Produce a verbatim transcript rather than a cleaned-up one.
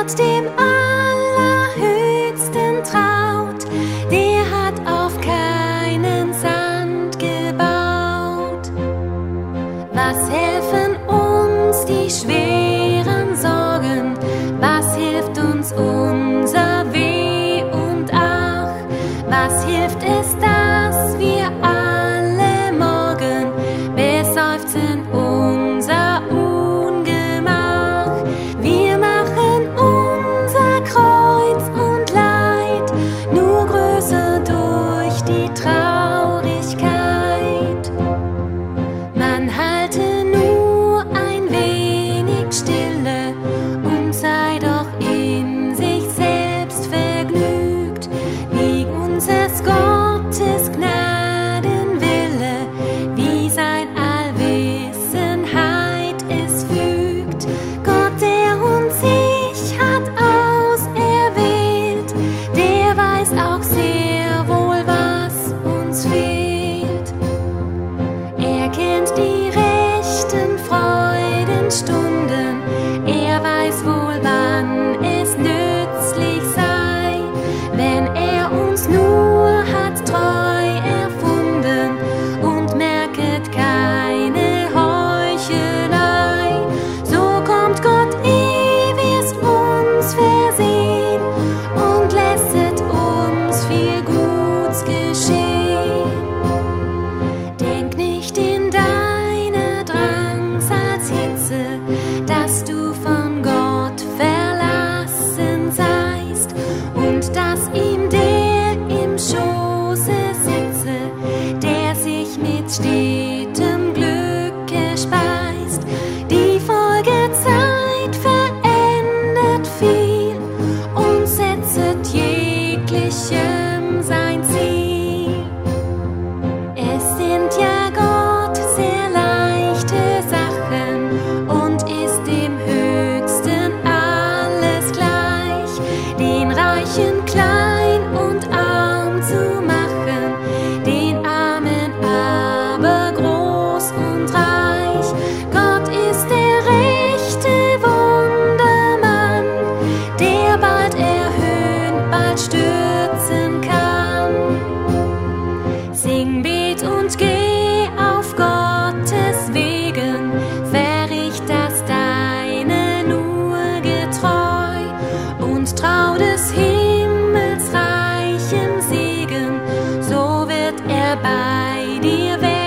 Gott dem Allerhöchsten traut, der hat auf keinen Sand gebaut. Was helfen uns die schweren Sorgen? Was hilft uns unser Weh und Ach? Was hilft es, dass wir alle morgen beseufzen unser Ungemach? Wir machen unser Kreuz und Leid nur größer durch die Traurigkeit. Man halte nur ein wenig Stille und sei doch in sich selbst vergnügt, wie unseres Gottes Gnadenwille, wie sein Allwissenheit es fügt. Gott, der uns sich hat auserwählt, der weiß auch sehr wohl, was uns fehlt. Er kennt die rechten Freudenstunden, er weiß wohl, wann es nützlich sei, wenn er uns nur hat treu erfunden und merket keine Heuchelei. So kommt Gott ewigst uns versehen und lässet uns viel Guts geschehen. Denk nicht in deiner Drangsalshitze, dass du von Gott verlassen seist und dass ihm der im Schoße sitze, der sich mit stetem Glücke speist. Die Folgezeit verändert viel und setzet jeglichem sein Ziel. Es sind ja Gott sehr leichte Sachen und ist dem Höchsten alles gleich, den Reichen klein und arm zu machen, den Armen aber groß und reich. Gott ist der rechte Wundermann, der bald erhöhen, bald stürzen kann. Sing, bet und geh auf Gottes Wegen, verricht das Deine nur getreu und trau des Himmels reichem Segen, so wird er bei dir werden.